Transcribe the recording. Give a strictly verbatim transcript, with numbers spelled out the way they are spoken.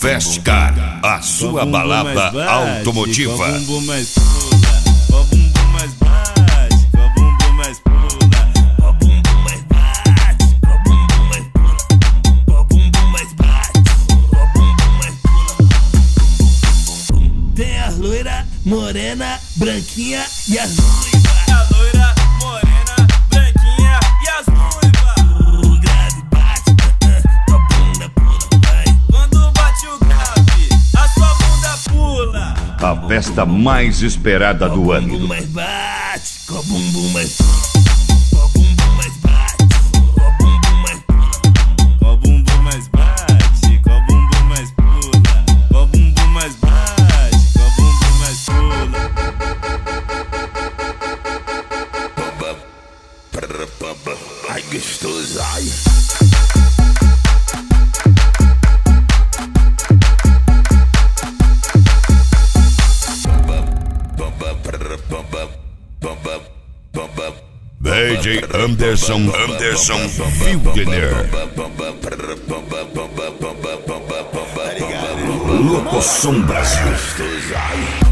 Fast Car, a sua balada automotiva. Com bumbum mais pula, com bumbum mais bate, com bumbum mais pula, com bumbum mais bate, com bumbum mais pula, com bumbum mais bate, com bumbum mais pula. Tem a loira, morena, branquinha e as ruivas. A loira, morena, branquinha e as ruivas. O grave bate, tua bunda pula, vai. Quando bate o grave, a sua bunda pula. A festa mais esperada do ano. Com bumbum mais bate, com bumbum mais pula, com bumbum mais bate, com bumbum mais pula, com bumbum mais bate, com bumbum mais pula, com bumbum mais bate, com bumbum mais pula. Ai, gostoso, ai. D J Anderson, Anderson Filgener. Locoção Brasil.